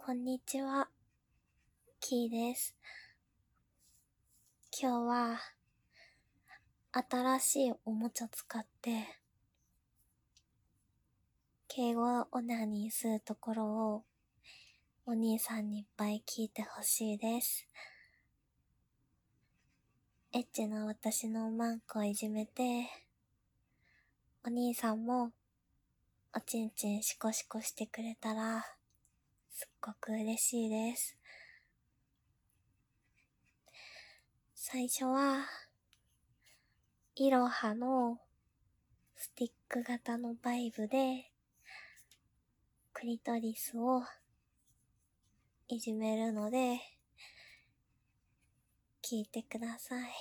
こんにちは、キーです。今日は新しいおもちゃ使って敬語オナニーするところをお兄さんにいっぱい聞いてほしいです。エッチな私のマンコをいじめて、お兄さんもおちんちんシコシコしてくれたらすっごく嬉しいです。最初はイロハのスティック型のバイブでクリトリスをいじめるので聞いてください。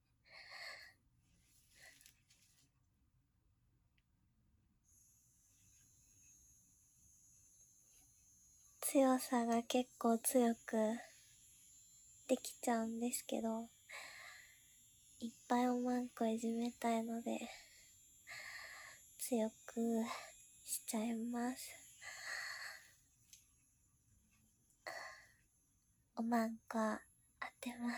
強さが結構強くできちゃうんですけど、いっぱいおまんこいじめたいので強くしちゃいます。おまんこ当てます。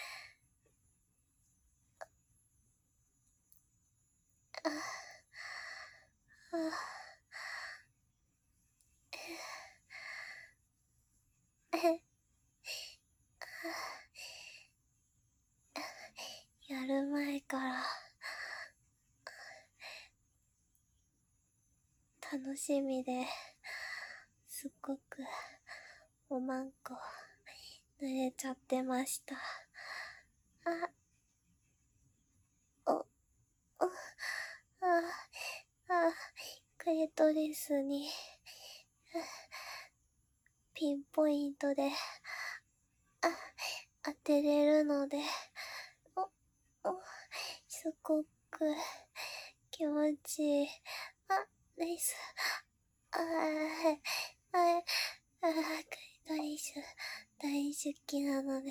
やる前から楽しみですっごくおまんこ濡れちゃってました。クリトリスにピンポイントで当てれるのですごく気持ちいい。です。クリトリス大好きなの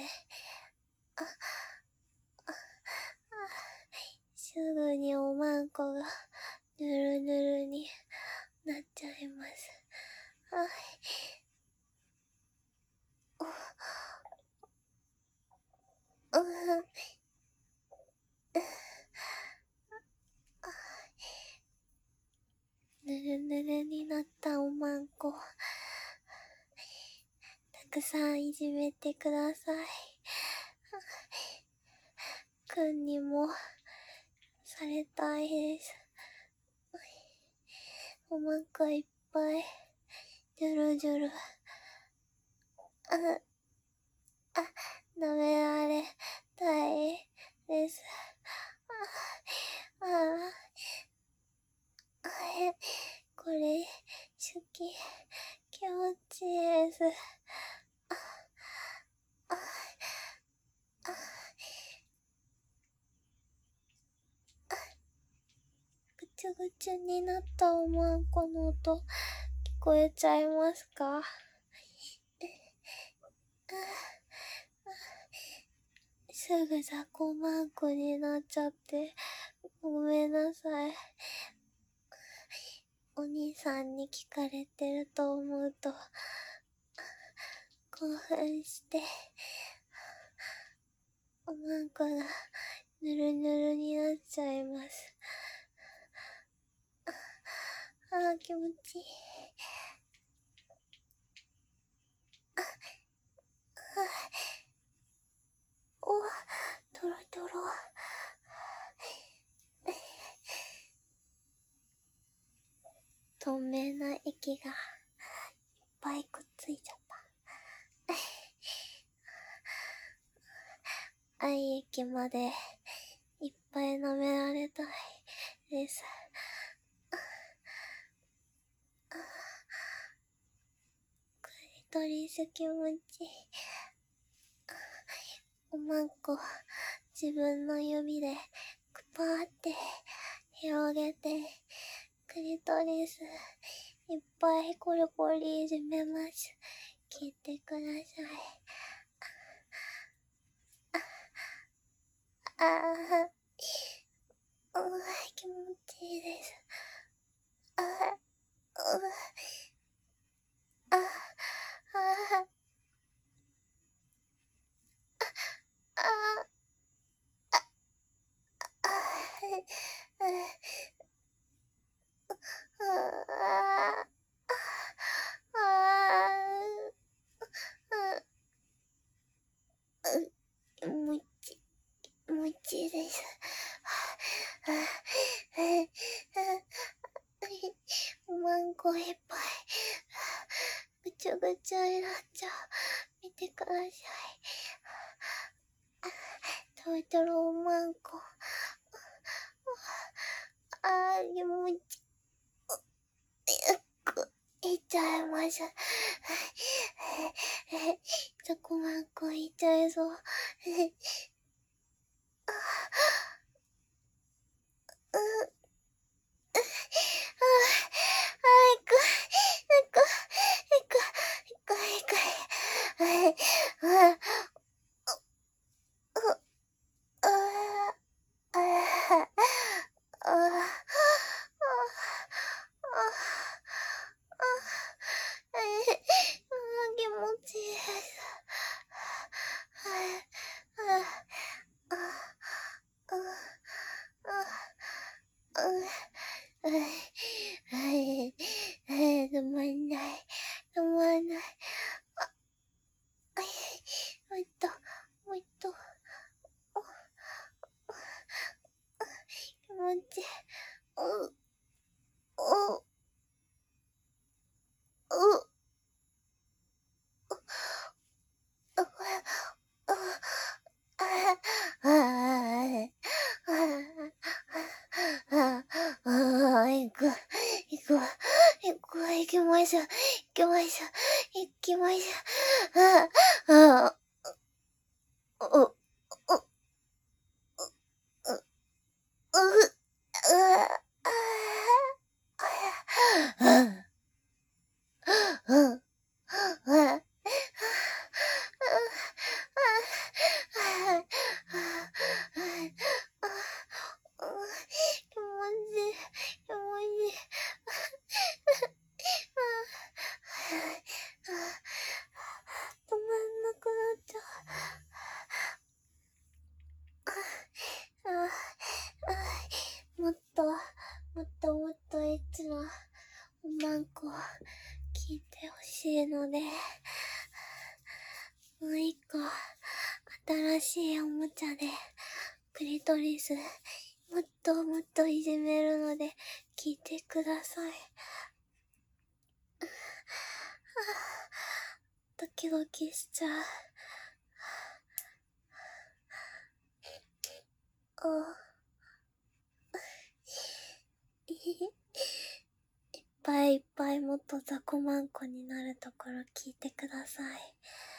ですぐにおまんこがぬるぬるになっちゃいます。ぬるぬるになったおまんこ、たくさんいじめてください。くんにもされたいです。おまんこいっぱいジュルジュル舐められたいです。これ好き、気持ちいいです。ぐちゅぐちゅになったおまんこの音聞こえちゃいますか？すぐ雑魚まんこになっちゃってごめんなさい。お兄さんに聞かれてると思うと興奮しておまんこがぬるぬるになっちゃいます。気持ちいい。トロトロ。透明な液がいっぱいくっついちゃった。愛液までいっぱい舐められたいです。クリトリス気持ちいい。おまんこ自分の指でくぱーって広げてクリトリスいっぱいコリコリいじめます。聞いてください。気持ちいいです。 ちゃぐちゃになっちゃう。見てください。トロトロおまんこ。気持ちよくいっちゃいました。そこまんこいっちゃいそう。気持ちいいです。止まんない。止まんない。もう一度、もう一度。気持ちいい。行きましょう。行きましょう。行きましょう。気持ちいい。気持ちいい。止まんなくなっちゃう。もっとエッチなおまんこを聞いてほしいので、もう一個新しいおもちゃでクリトリスもっといじめるので聞いてください。ドキドキしちゃう。いっぱいもっと雑魚まんこになるところ聞いてください。